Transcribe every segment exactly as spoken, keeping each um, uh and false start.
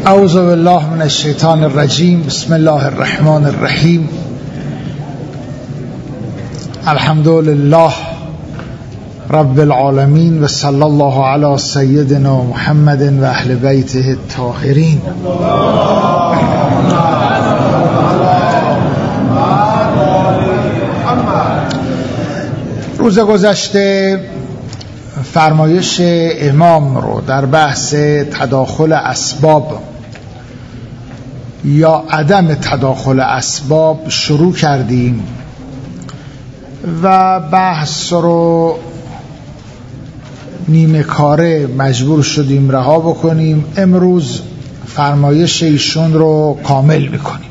اعوذ بالله من الشیطان الرجیم. بسم الله الرحمن الرحیم. الحمد لله رب العالمین و صلی الله علی سیدنا محمد و اهل بیته الطاهرین. روز گذشته فرمایش امام رو در بحث تداخل اسباب یا عدم تداخل اسباب شروع کردیم و بحث رو نیمه کاره مجبور شدیم رها بکنیم. امروز فرمایش ایشون رو کامل میکنیم.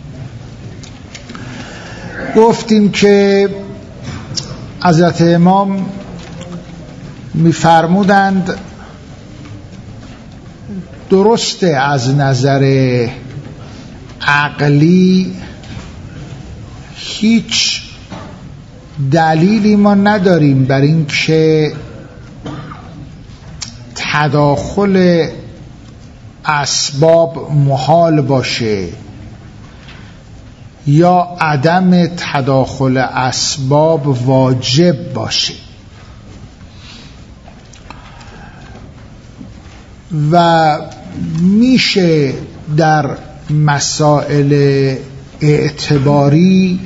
گفتیم که حضرت امام میفرمودند درسته از نظر عقلی هیچ دلیلی ما نداریم بر این که تداخل اسباب محال باشه یا عدم تداخل اسباب واجب باشه، و میشه در مسائل اعتباری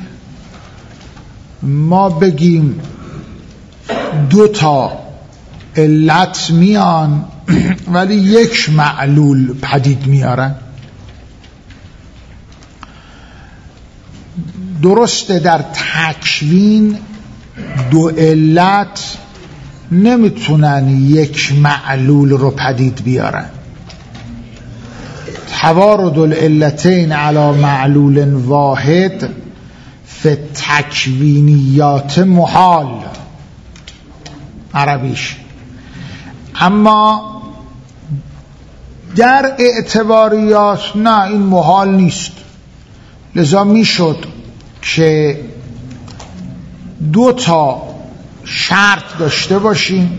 ما بگیم دو تا علت میان ولی یک معلول پدید میارن. درسته در تکوین دو علت نمیتونن یک معلول رو پدید بیارن. توارد العلتین علی معلول واحد فی تکوینیات محال عربیش. اما در اعتباریات نه، این محال نیست. لذا میشد که دو تا شرط داشته باشیم،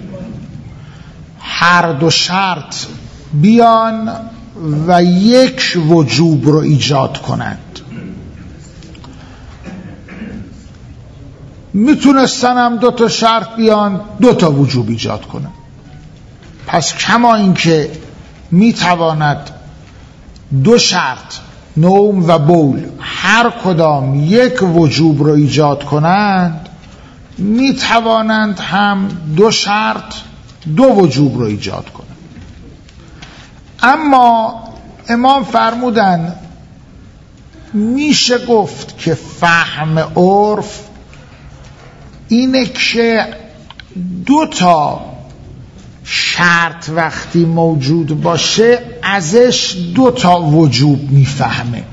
هر دو شرط بیان و یک وجوب رو ایجاد کنند. میتونستن هم دو تا شرط بیان دو تا وجوب ایجاد کنند. پس کما اینکه میتواند دو شرط نوم و بول هر کدام یک وجوب رو ایجاد کنند، می توانند هم دو شرط دو وجوب رو ایجاد کنند. اما امام فرمودن میشه گفت که فهم عرف اینه که دو تا شرط وقتی موجود باشه ازش دو تا وجوب میفهمه.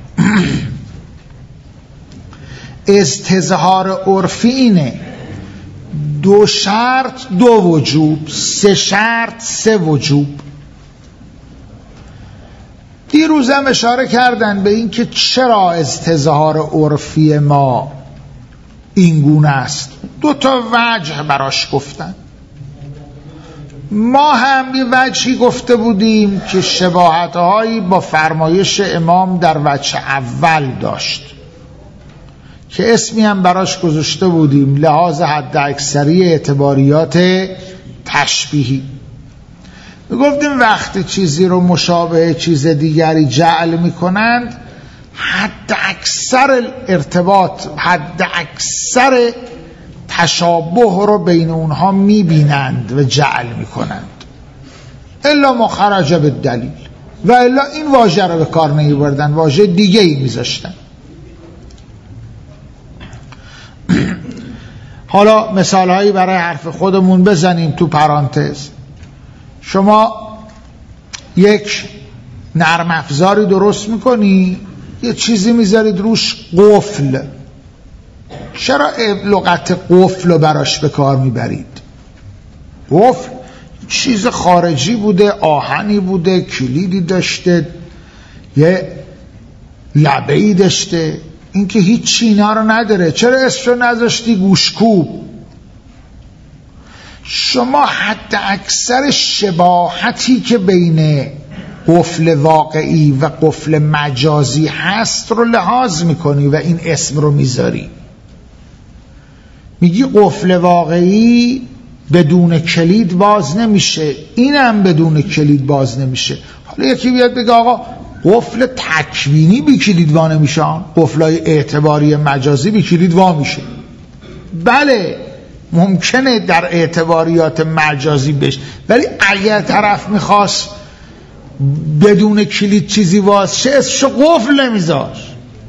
استظهار عرفی اینه دو شرط دو وجوب، سه شرط سه وجوب. دیروزم اشاره کردن به این که چرا استظهار عرفی ما این گونه است. دو تا وجه براش گفتن. ما هم یه وجهی گفته بودیم که شباهت‌هایی با فرمایش امام در وجه اول داشت که اسمی هم براش گذاشته بودیم لحاظ حد اکثری اعتباریات تشبیهی. گفتیم وقتی چیزی رو مشابه چیز دیگری جعل میکنند حد اکثر ارتباط، حد اکثر تشابه رو بین اونها میبینند و جعل میکنند، الا ما خرج بالدلیل، و الا این واژه رو به کار نمیبردن، واژه دیگه ای میذاشتن. حالا مثال هایی برای حرف خودمون بزنیم تو پرانتز. شما یک نرم افزاری درست میکنی، یه چیزی میذارید روش قفل. چرا لغت قفل رو براش به کار میبرید؟ قفل چیز خارجی بوده، آهنی بوده، کلیدی داشته، یه لبه‌ای داشته. این که هیچ اینا رو نداره. چرا اسمشو نذاشتی گوشکوب؟ شما حتی اکثر شباهتی که بین قفل واقعی و قفل مجازی هست رو لحاظ میکنی و این اسم رو میذاری. میگی قفل واقعی بدون کلید باز نمیشه، اینم بدون کلید باز نمیشه. حالا یکی بیاد بگه آقا قفل تکوینی بی کلید وا نمیشه، قفلای اعتباری مجازی بی کلید وا میشه. بله ممکنه در اعتباریات مجازی بشه، ولی اگر طرف میخواست بدون کلید چیزی واز شه اسمشو قفل نمیذاش.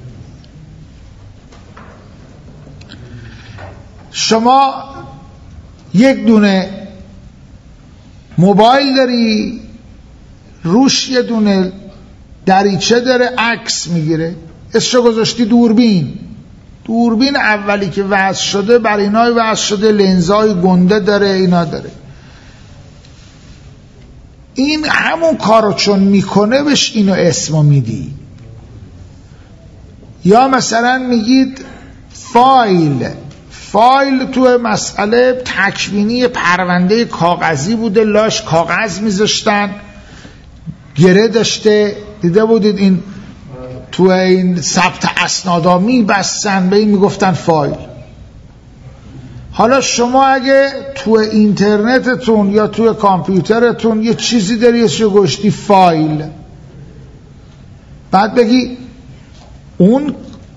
شما یک دونه موبایل داری، روش یه دونه دریچه داره عکس میگیره، اسمشو گذاشتی دوربین. دوربین اولی که وصل شده بر اینای وصل شده لنزای گنده داره، اینا داره. این همون کارو چون میکنه بهش اینو اسمو میدی. یا مثلا میگید فایل. فایل تو مسئله تکوینی پرونده کاغذی بوده، لاش کاغذ میذاشتن، گره داشته، دیده بودید این تو این ثبت اسنادا میبستن، به این میگفتن فایل. حالا شما اگه تو اینترنتتون یا تو کامپیوترتون یه چیزی داری اسمشو گذاشتی فایل، بعد بگی اون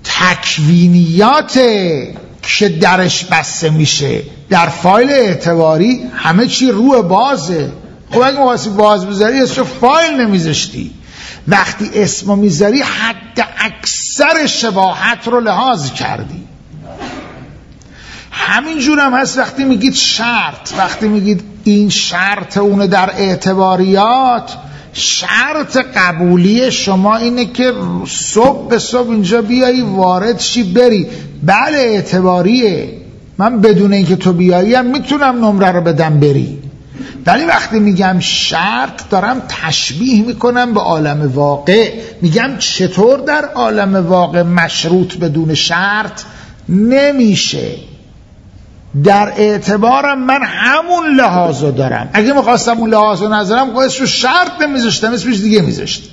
تکوینیاته که درش بسته میشه، در فایل اعتباری همه چی روی بازه. خب اگه مواسی باز بذاری اسمشو فایل نمیذاشتی. وقتی اسمو میذاری حد اکثر شباهت رو لحاظ کردی. همین جور هم هست وقتی میگید شرط. وقتی میگید این شرط اونه در اعتباریات، شرط قبولی شما اینه که صبح به صبح اینجا بیایی وارد شی بری. بله اعتباریه، من بدون اینکه تو بیایی هم میتونم نمره رو بدم بری. ولی وقتی میگم شرط دارم تشبیه میکنم به عالم واقع. میگم چطور در عالم واقع مشروط بدون شرط نمیشه. در اعتبارم من همون لحاظو دارم. اگه میخواستم اون لحاظو نذارم خب اسمش شرط نمیذاشتم، اسمش دیگه میذاشتم.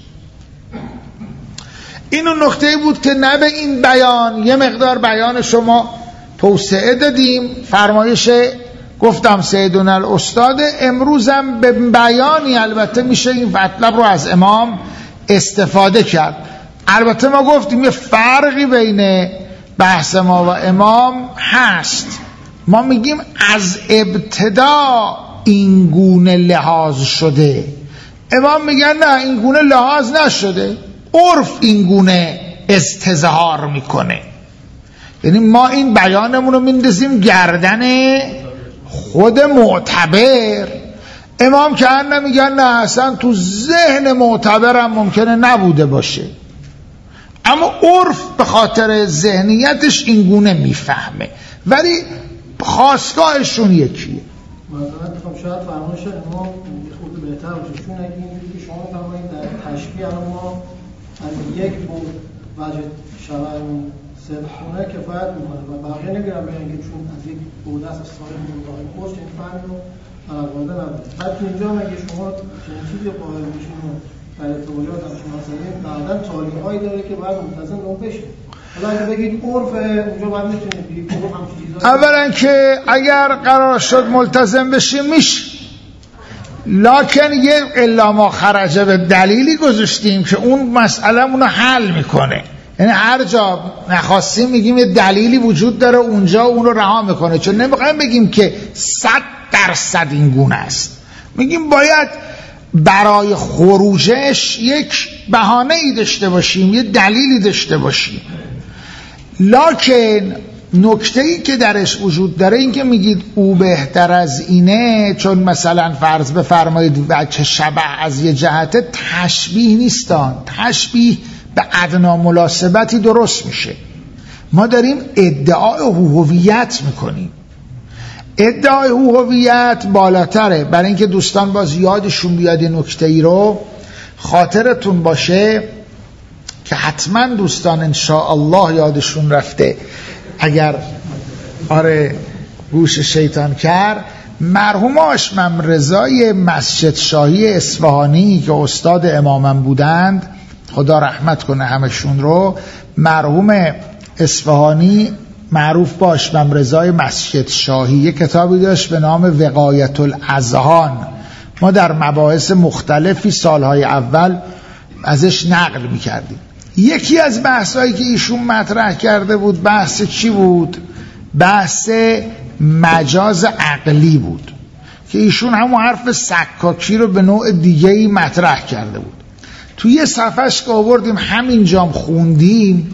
این اون نکته بود که نه به این بیان یه مقدار بیان شما توسعه دادیم. فرمایش گفتم سیدون الاستاد امروزم به بیانی البته میشه این مطلب رو از امام استفاده کرد. البته ما گفتیم یه فرقی بین بحث ما و امام هست. ما میگیم از ابتدا این گونه لحاظ شده، امام میگن نه این گونه لحاظ نشده، عرف این گونه استظهار میکنه. یعنی ما این بیانمون رو میندازیم گردن خود معتبر. امام که هر نمیگن نه اصلا تو ذهن معتبرم ممکنه نبوده باشه، اما عرف به خاطر ذهنیتش این گونه میفهمه، ولی خواستگاهشون یکیه. مثلا خب شاید فرمایش امام خود بهتر باشه، چون اگه اینجوری که شما فرمایید در تشبیه ما از یک بود وجه شبه اون سبخونه کفایت میکنه و بقیه نگیرم بگن که چون از یک بود است از سایر مداخل خوش این فهم رو علاقانده نبود. بعد تو اینجا اگه شما چنین چیزی قائل بشین و در ارتباطات همچون مسئله بعدا تالیه‌هایی داره که باید منتظم اون بشه. حالا اگه بگید عرف اونجا باید میتونید بگید عرف همچون چیزایی. اولا که اگر قرار شد ملتزم بشیم میشه، لکن یه الا ما خرجه به دلیلی گذاشتیم که اون مسئله اونو حل میکنه. یعنی هر جا نخواستیم میگیم یه دلیلی وجود داره اونجا اون رو رها میکنه، چون نمیخوایم بگیم که صد درصد این گونه است. میگیم باید برای خروجش یک بهانه ای داشته باشیم، یه دلیلی داشته باشیم. لکن نکته ای که درش وجود داره این که میگید او بهتر از اینه، چون مثلا فرض بفرمایید وجه شبه از یه جهت تشبیه نیستان، تشبیه به ادنا مناسبتی درست میشه. ما داریم ادعای هویت میکنیم. ادعای هویت بالاتره. برای اینکه دوستان باز یادشون بیاد نکته ای رو خاطرتون باشه که حتما دوستان انشاءالله یادشون رفته، اگر آره گوش شیطان کرد. مرحوم هاشم رضای مسجد شاهی اصفهانی که استاد امامم بودند، خدا رحمت کنه همشون رو، مرحوم اصفهانی معروف با هاشم رضای مسجد شاهی یک کتابی داشت به نام وقایت الاذهان. ما در مباحث مختلفی سالهای اول ازش نقل میکردیم. یکی از بحثایی که ایشون مطرح کرده بود بحث چی بود؟ بحث مجاز عقلی بود که ایشون همون حرف سکاکی رو به نوع دیگه‌ای مطرح کرده بود. توی یه صفحش که آوردیم همینجام خوندیم،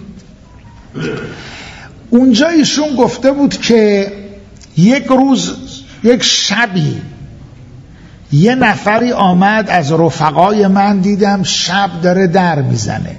اونجا ایشون گفته بود که یک روز یک شبی یه نفری آمد از رفقای من، دیدم شب داره در میزنه،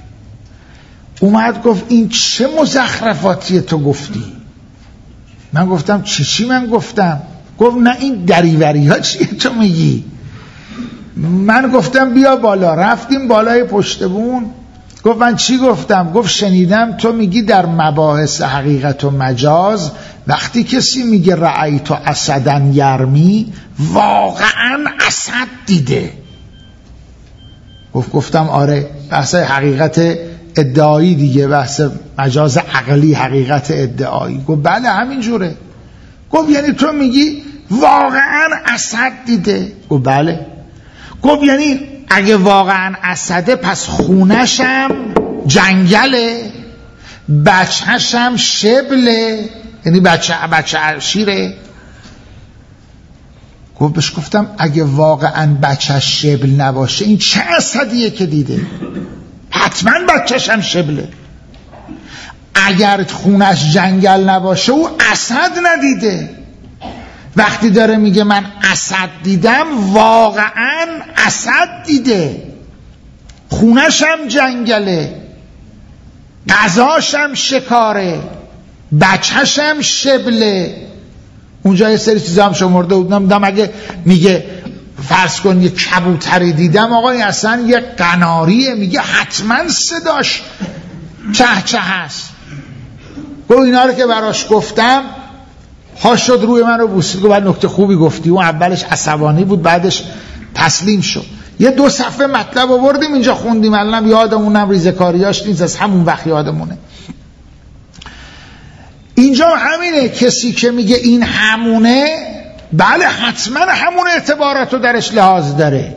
اومد گفت این چه مزخرفاتی تو گفتی؟ من گفتم چی چی من گفتم؟ گفت نه این دریوری ها چیه تو میگی؟ من گفتم بیا بالا. رفتیم بالای پشت بون. گفت من چی گفتم؟ گفت شنیدم تو میگی در مباحث حقیقت و مجاز وقتی کسی میگه رأیت اسدن یرمی واقعا اسد دیده. گفت گفتم آره، بحث حقیقت ادعایی دیگه، بحث مجاز عقلی حقیقت ادعایی. گفت بله همین جوره. گفت یعنی تو میگی واقعا اسد دیده؟ گفت بله. گفت یعنی اگه واقعا اسده پس خونشم جنگله، بچهشم شبله، یعنی بچه بچه شیره. گفت بهش گفتم اگه واقعا بچهش شبل نباشه این چه اسدیه که دیده؟ حتما بچهشم شبله. اگر خونش جنگل نباشه او اسد ندیده. وقتی داره میگه من اسد دیدم واقعا اسد دیده، خونشم جنگله، غذاشم شکاره، بچهشم شبله. اونجا یه سری چیزا هم شمرده بودم، دیدم اگه میگه فرض کن یه کبوتری دیدم آقا این اصلا یه قناریه، میگه حتما صداش چه چه هست. گفت اینا رو که براش گفتم ها شد روی من رو بوسید. گفت نکته خوبی گفتی. اون اولش عصبانی بود بعدش تسلیم شد. یه دو صفحه مطلب آوردیم اینجا خوندیم، الان یادمونم ریزکاریاش نیست، از همون وقت یادمونه. اینجا همینه، کسی که میگه این همونه، بله حتما همون اعتباراتو درش لحاظ داره.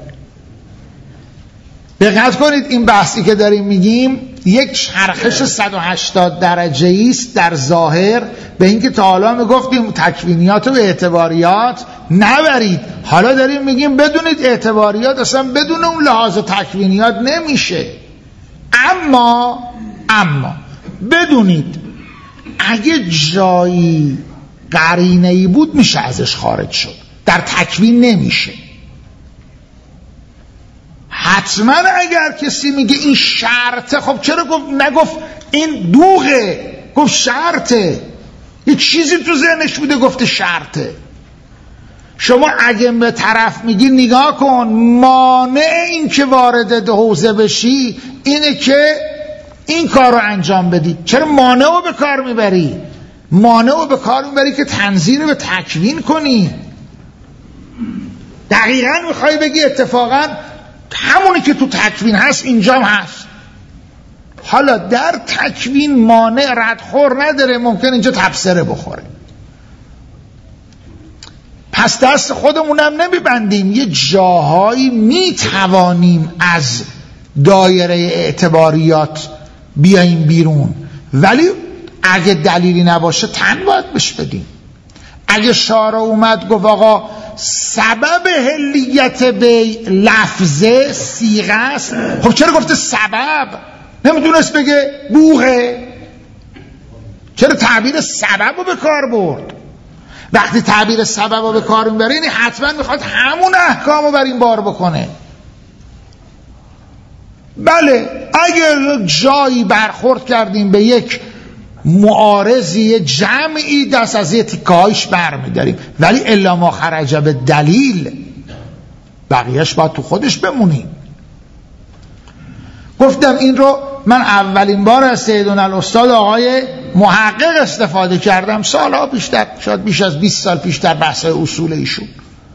دقت کنید این بحثی که داریم میگیم یک چرخش صد و هشتاد درجه است در ظاهر، به اینکه تا حالا میگفتیم تکوینیات و اعتباریات نبرید، حالا داریم میگیم بدونید اعتباریات اصلا بدون اون لحاظ تکوینیات نمیشه. اما اما بدونید اگه جایی قرینه‌ای بود میشه ازش خارج شد، در تکوین نمیشه. حتما اگر کسی میگه این شرطه، خب چرا گفت نگفت این دوغه، گفت شرطه، یه چیزی تو ذهنش بوده گفته شرطه. شما اگه به طرف میگی نگاه کن مانع این که وارد حوزه بشی اینه که این کار رو انجام بدی، چرا مانع رو به کار میبری؟ مانع رو به کار میبری که تنظیر رو به تکوین کنی. دقیقا میخوای بگی اتفاقا همونی که تو تکوین هست اینجا هست. حالا در تکوین مانع ردخور نداره، ممکن اینجا تبصره بخوره. پس دست خودمونم نمیبندیم، یه جاهایی میتوانیم از دایره اعتباریات بیاییم بیرون، ولی اگه دلیلی نباشه تن باید بهش بدیم. اگه شارع اومد گفت آقا سبب حلیت بی لفظه صیغه است، خب چرا گفته سبب؟ نمیتونست بگه بوغه؟ چرا تعبیر سبب رو به کار برد؟ وقتی تعبیر سبب رو به کار میبره یعنی حتما میخواد همون احکام رو بر این بار بکنه. بله اگر جایی برخورد کردیم به یک معارضی جمعی دست از یه تیکه‌هایش برمیداریم، ولی الا ما خرج به دلیل بقیهش باید تو خودش بمونیم. گفتم این رو من اولین بار از سیدنا الاستاد آقای محقق استفاده کردم سالها پیشتر، شاید بیش از بیست سال پیشتر، بحث اصول ایشون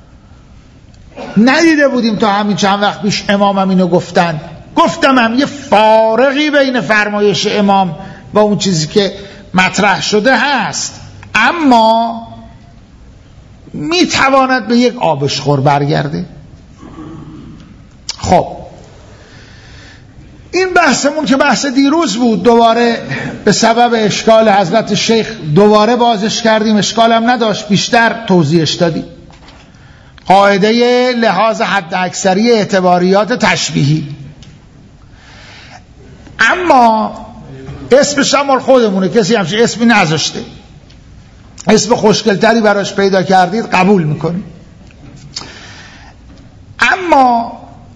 ندیده بودیم تا همین چند وقت پیش امامم اینو گفتن. گفتم هم یه فارقی بین فرمایش امام و اون چیزی که مطرح شده هست، اما میتواند به یک آبشخور برگرده. خب این بحثمون که بحث دیروز بود، دوباره به سبب اشکال حضرت شیخ دوباره بازش کردیم، اشکالم نداشت، بیشتر توضیحش دادیم. قاعده لحاظ حد اکثری اعتباریات تشبیهی، اما اسمش هم خودمونه، کسی همچین اسمی نذاشته، اسم خوشگلتری براش پیدا کردید قبول میکنید. اما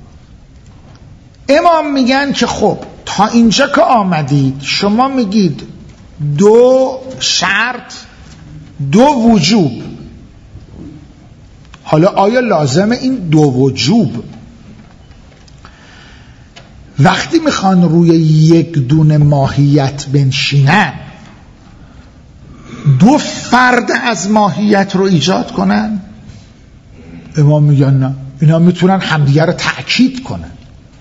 امام میگن که خب تا اینجا که آمدید شما میگید دو شرط دو وجوب، حالا آیا لازمه این دو وجوب وقتی میخوان روی یک دونه ماهیت بنشینن دو فرد از ماهیت رو ایجاد کنن؟ امام میگن نه، اینا میتونن همدیگر رو تأکید کنن.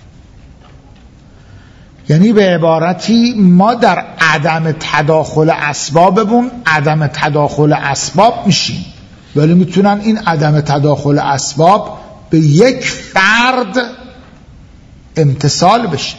یعنی به عبارتی ما در عدم تداخل اسبابمون عدم تداخل اسباب میشیم، ولی میتونن این عدم تداخل اسباب به یک فرد امتصال بشه.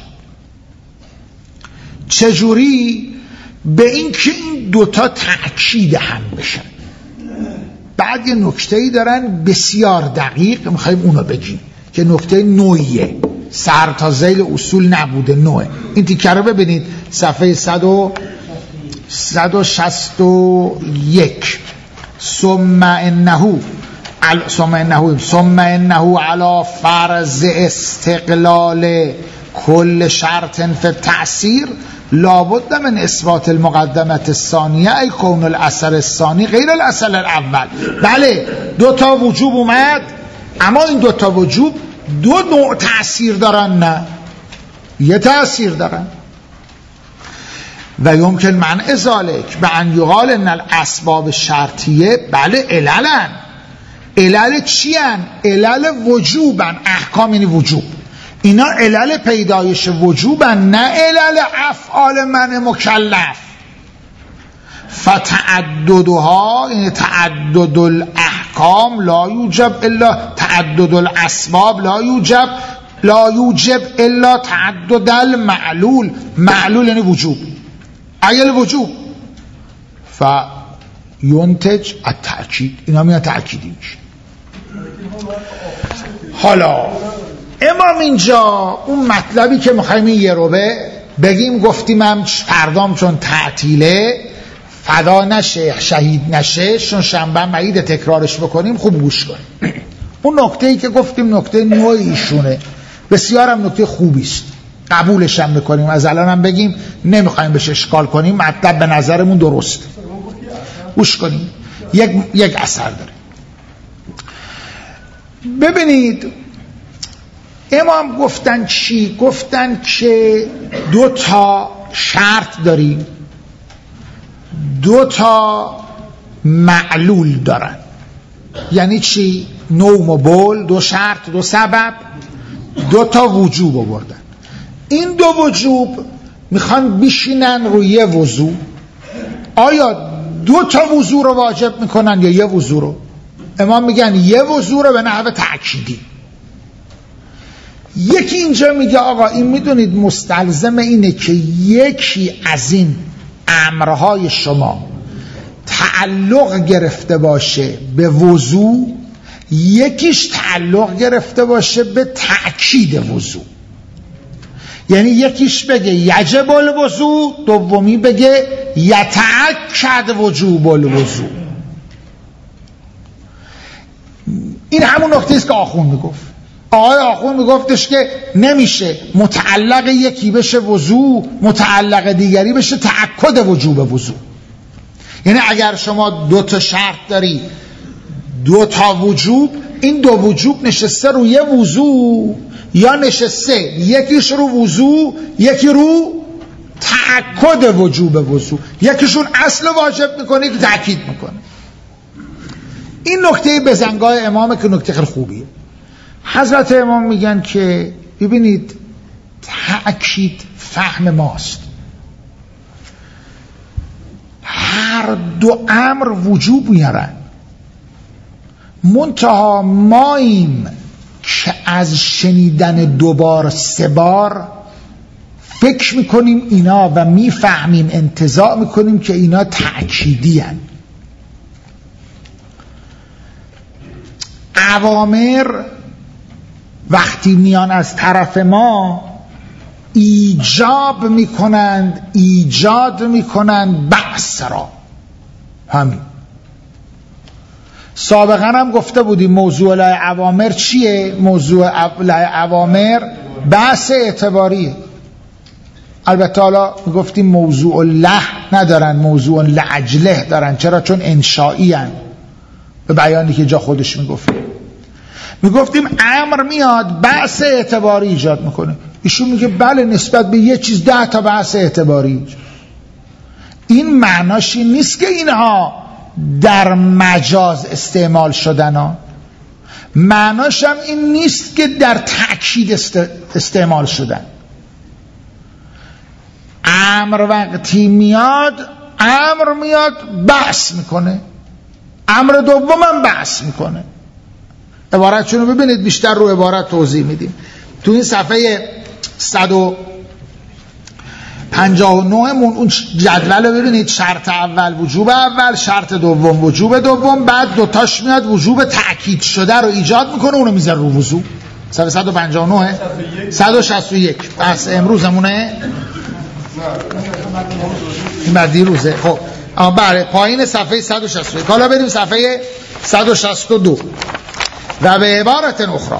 چجوری؟ به این که این دوتا تأکید هم بشن. بعد یه نکته‌ای دارن بسیار دقیق، میخوایم اونو بگیم که نکته نوعیه، سر تا ذیل اصول نبوده، نوعه. این تیکه رو ببینید صفحه صد و شصت و یک. ثم انه ثم انه ثم انه علی فرض استقلال کل شرط فی التأثیر لابد من اثبات المقدمه الثانیه ای کون الاثر الثانی غیر الاثر الاول. بله دو تا وجوب اومد، اما این دو تا وجوب دو نوع تأثیر دارن، نه یه تأثیر دارن. و یمکن منع ذالک به ان یقال ان الاسباب شرطیه، بله عللن. علل چی ان؟ علل وجوبن. احکام یعنی وجوب، اینا علل پیدایش وجوبن، نه علل افعال من مکلف. فتعددها یعنی تعدد الاحکام لا یوجب الا تعدد الاسباب لا یوجب لا یوجب الا تعدد المعلول. معلول یعنی وجوب، عیل وجوب. فینتج التأکید، اینا میان تأکیدی میشه. حالا امام اینجا اون مطلبی که میخوایم این یه روبه بگیم، گفتیم هم فردام چون تعطیله فدا نشه شهید نشه، چون شنبه معید تکرارش بکنیم، خوب گوش کنیم. اون نکته‌ای که گفتیم نکته نوع ایشونه، بسیار هم نکته خوبی است، قبولش هم میکنیم، از الان هم بگیم نمیخوایم بهش اشکال کنیم، مطلب به نظرمون درست. گوش کنیم، یک یک اثر داره. ببینید امام گفتن چی؟ گفتن که دو تا شرط داریم، دو تا معلول دارن. یعنی چی؟ نوم و بول، دو شرط، دو سبب، دو تا وجوب آوردن. این دو وجوب میخوان بشینن روی یه وضو. آیا دو تا وضو رو واجب میکنن یا یه وضو رو؟ امام میگن یه وضو رو به نحو تأکیدی. یکی اینجا میگه آقا این میدونید مستلزم اینه که یکی از این امرهای شما تعلق گرفته باشه به وضو، یکیش تعلق گرفته باشه به تأکید وضو. یعنی یکیش بگه یجب الوضو، دومی بگه یتأکد وجوب الوضو. این همون نکته است که آخون میگفت. آقای آخون میگفتش که نمیشه متعلق یکی بشه وضو، متعلق دیگری بشه تأکد وجوب وضو. یعنی اگر شما دو تا شرط داری، دو تا وجوب، این دو وجوب نشسته روی وضو یا نشسته یکیش رو وضو یکی رو تأکد وجوب وضو. یکیشون اصل واجب میکنه که تأکید میکنه. این نکته بزنگاه امامه که نکته خیلی خوبیه. حضرت امام میگن که ببینید تأکید فهم ماست، هر دو امر وجوب میارن، منتها ماییم که از شنیدن دوبار سه بار فکر میکنیم اینا و میفهمیم، انتزاع میکنیم که اینا تأکیدی هن. اوامر وقتی میان از طرف ما ایجاب میکنند، ایجاد میکنند بحث را. همین سابقا هم گفته بودیم موضوع لای اوامر چیه؟ موضوع لای اوامر بحث اعتباریه. البته حالا گفتیم موضوع له ندارن، موضوع لعجله دارن. چرا؟ چون انشائی هن، به بیانی که جا خودش میگفت. میگفتیم امر میاد بحث اعتباری ایجاد میکنه. ایشون میگه بله نسبت به یه چیز ده تا بحث اعتباری. این معناش این نیست که اینها در مجاز استعمال شدن ها. معناش هم این نیست که در تأکید استعمال شدن. امر وقتی میاد، امر میاد بحث میکنه، امر دوم هم بحث میکنه. عبارتشون رو ببینید، بیشتر رو عبارت توضیح میدیم. تو این صفحه صد و پنجاه و نه مون اون جدول رو ببینید. شرط اول وجوب اول، شرط دوم وجوب دوم، بعد دوتاش میاد وجوب تأکید شده رو ایجاد میکنه، اونو میذاره رو وضو. صفحه صد و پنجاه و نه صد و شصت و یک بحث امروزمونه. این بعد دیروزه. خب اما بله پایین صفحه صد و شصت و یک. حالا بریم صفحه صد و شصت و دو. و به عبارت اخرى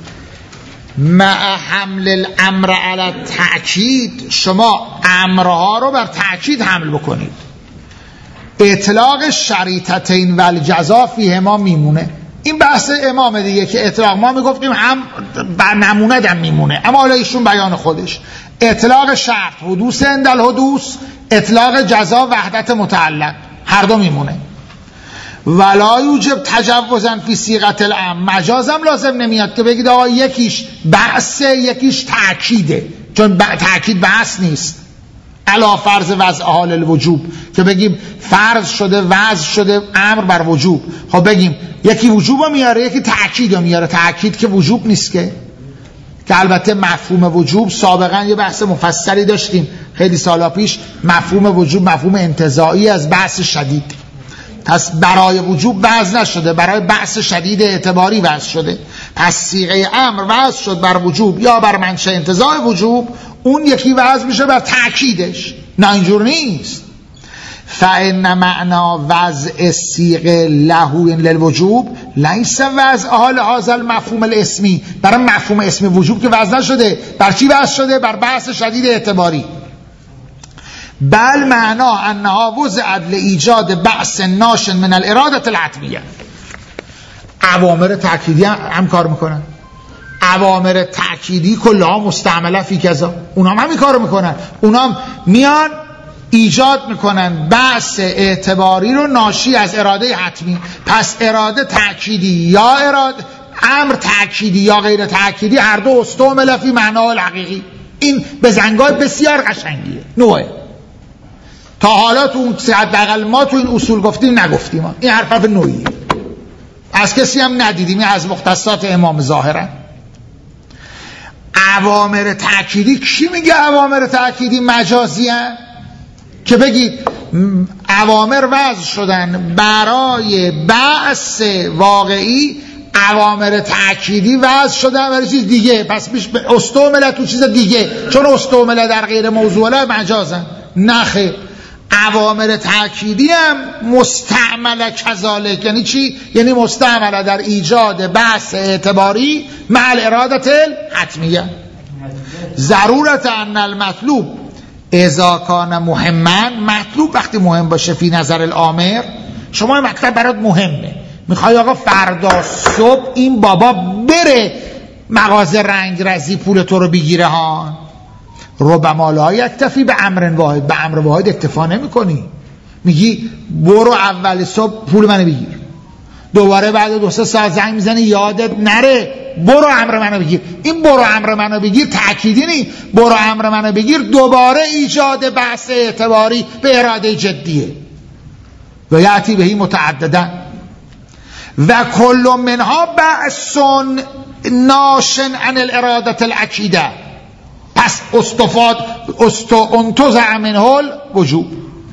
مع حمل الامر علی تأکید، شما امرها رو بر تأکید حمل بکنید. اطلاق شریطتین و الجزا فیهما میمونه. این بحث امام دیگه که اطلاق ما میگفتیم هم بر نمونه دم میمونه، اما حالا ایشون بیان خودش. اطلاق شرط حدوث عند الحدوث، اطلاق جزا وحدت متعلق، هر دو میمونه. ولا یوجب تجوزا فی صیغه الامر، مجازم لازم نمیاد که بگید آقا یکیش بحثه یکیش تأکیده، چون تأکید بحث نیست. علا فرض وضع حال الوجوب که بگیم فرض شده وضع شده امر بر وجوب، خب بگیم یکی وجوب میاره یکی تأکید میاره. تأکید که وجوب نیست که که البته مفهوم وجوب سابقا یه بحث مفصلی داشتیم خیلی سالا پیش. مفهوم وجوب مفهوم انتزاعی از بحث شدید، پس برای وجوب وضع نشده، برای بحث شدید اعتباری وضع شده. پس صیغه امر وضع شد بر وجوب یا بر منشأ انتزاع وجوب، اون یکی وضع میشه بر تأکیدش. نه اینجور نیست. فإن معنا وضع الصیغه له للوجوب لیس وضع حال هذا المفهوم الاسمی، برای مفهوم اسمی وجوب که وضع نشده، بر چی وضع شده؟ بر بحث شدید اعتباری. بل معنا انها وضعت لایجاد بحث ناش من الاراده الحتمیه. اوامر تأکیدی هم کار میکنن. اوامر تأکیدی کلها مستعمله فی کذا، اونا هم همین کارو میکنن. اونا هم میان ایجاد میکنن بحث اعتباری رو ناشی از اراده حتمی. پس اراده تأکیدی یا اراده امر تأکیدی یا غیر تأکیدی، هر دو استعمل فی معناه الحقیقی. این بزنگاه بسیار قشنگیه، نوعه. تا حالا تو اون حداقل ما تو این اصول گفتیم نگفتیم. این حرف حرف نوعیه، از کسی هم ندیدیم، این از مختصات امام ظاهرا. اوامر تأکیدی کی میگه اوامر تأکیدی مجازی هست؟ که بگید اوامر وضع شدن برای بحث واقعی، اوامر تأکیدی وضع شدن برای چیز دیگه، پس بیش استعمل تو چیز دیگه، چون استعمل در غیر موضوع مجازن. نخیر، اوامر تأکیدی هم مستعمل کذالک. یعنی چی؟ یعنی مستعمل در ایجاد بحث اعتباری مع الارادة الحتمیه. ضرورت ان المطلوب اذا کان مهما، مطلوب وقتی مهم باشه فی نظر الامر. شما مطلب برات مهمه، میخوای آقا فردا صبح این بابا بره مغازه رنگ رزی پول تو رو بگیره ها، ربما لا یکتفی به امر واحد، به امر واحد اکتفا نمی کنی. میگی برو اول صبح پول منو بگیر، دوباره بعد دو سه ساعت زنگ میزنی یادت نره برو امر منو بگیر. این برو امر منو بگیر تأکیدی نی، برو امر منو بگیر دوباره ایجاد بحث اعتباری به اراده جدیه. و یأتی بهی متعددا و کل منها بأس ناشن عن الارادة الاکیده. پس استفاد انتزع منه الوجوب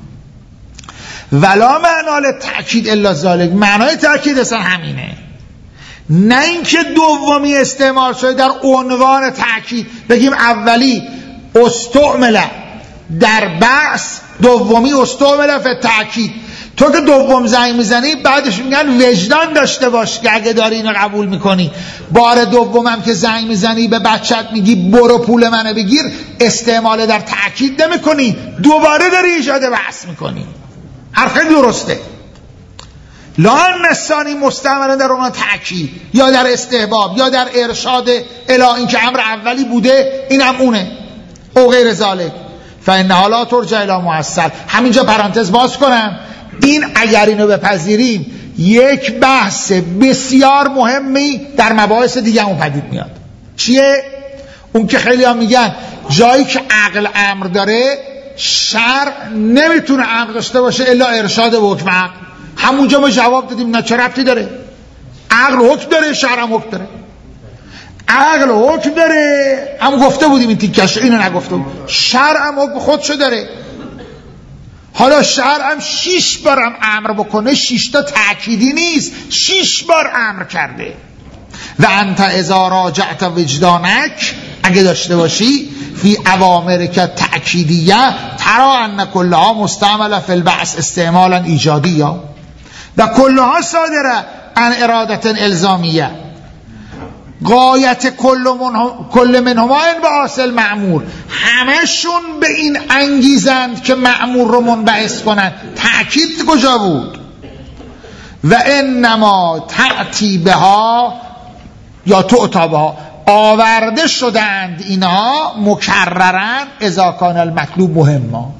ولا معنی للتأکید الا ذلك. معنای تأکید اصلا همینه، نه اینکه دومی استعمال شده در عنوان تأکید بگیم اولی استعمل در بحث، دومی استعمل فی تأکید. تو که دوم زنگ میزنی بعدش میگن وجدان داشته باش که اگه داری اینو قبول میکنی، بار دومم که زنگ میزنی به بچت میگی برو پول منو بگیر، استعمال در تأکید نمی کنی، دوباره داری ایجاد بحث میکنی. حرف درسته. لا نسانی مستعمل در عنوان تأکید یا در استحباب یا در ارشاد الی اینکه امر اولی بوده اینم اونه او غیر ذالک فانها لا ترجع الی مؤصل. همینجا پرانتز باز کنم، این اگر اینو بپذیریم یک بحث بسیار مهمی در مباحث دیگه هم پدید میاد. چیه؟ اون که خیلی ها میگن جایی که عقل امر داره شرع نمیتونه امر داشته باشه الا ارشاد و حکم عقل. همونجا ما جواب دادیم نه، چه ربطی داره؟ عقل حکم داره، شرع هم حکم داره. عقل حکم داره، هم گفته بودیم این تیکش، اینو نگفته بود. شرع هم حکم خودشو داره. حالا شرع هم شیش بار هم امر بکنه، شیش تا تأکیدی نیست، شیش بار امر کرده. و انت اذا راجعت وجدانک، اگه داشته باشی فی اوامر که تأکیدیه ترا ان کلها مستعمل فی البعث استعمالا ایجادیه و کلها صادره عن ارادت الزامیه. غایت کل, منهم کل منهما این به حاصل معمور، همشون به این انگیزند که معمور رو منبعث کنند. تأکید کجا بود؟ و انما تأتی بها یا تعتی بها، آورده شدند اینها مکررن اذا کان المطلوب مهما.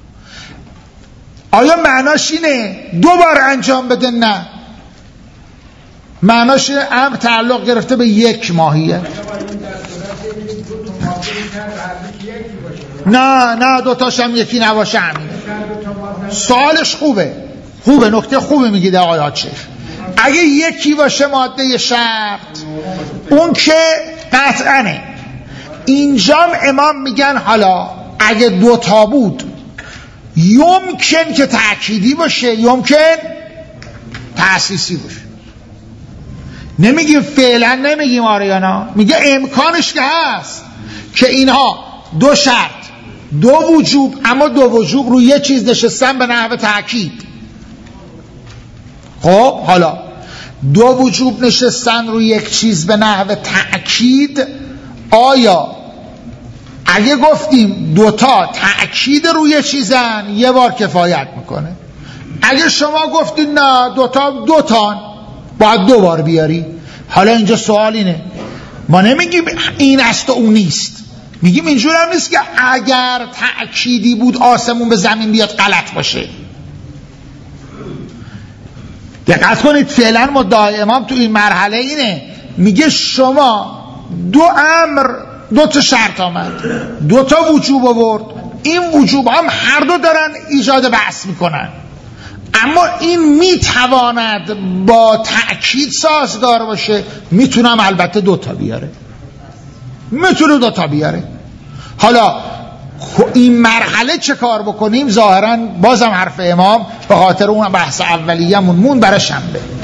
آیا معناش اینه دو بار انجام بده؟ نه، معناش امر تعلق گرفته به یک ماهیه. نه نه دوتاش هم یکی نباشه همینه. سوالش خوبه، خوبه، نکته خوبه میگید آقای آچه. اگه یکی باشه ماده شرط اون که قطعنه. اینجا امام میگن حالا اگه دوتا بود یمکن که تأکیدی باشه، یمکن تأسیسی باشه. نمیگیم فعلا، نمیگیم آریانا، میگه امکانش که هست که اینها دو شرط دو وجوب، اما دو وجوب روی یه چیز نشستن به نحو تأکید. خب حالا دو وجوب نشستن روی یک چیز به نحو تأکید، آیا اگه گفتیم دوتا تأکید روی چیزن یه بار کفایت میکنه؟ اگه شما گفتید نه دوتا دوتان باید دو بار بیاری. حالا اینجا سوال اینه، ما نمیگیم این است و اون نیست، میگیم اینجور هم نیست که اگر تأکیدی بود آسمون به زمین بیاد غلط باشه. دقت کنید، فعلا مدعای امام تو این مرحله اینه، میگه شما دو امر دو تا شرط آمد، دو تا وجوب آورد، این وجوب هم هر دو دارن ایجاد بحث میکنن، اما این میتواند با تأکید سازگار باشه، میتونم البته دوتا بیاره، میتونه دوتا بیاره. حالا این مرحله چه کار بکنیم؟ ظاهرا بازم حرف امام به خاطر اون بحث اولیه‌مون مون برای شنبه.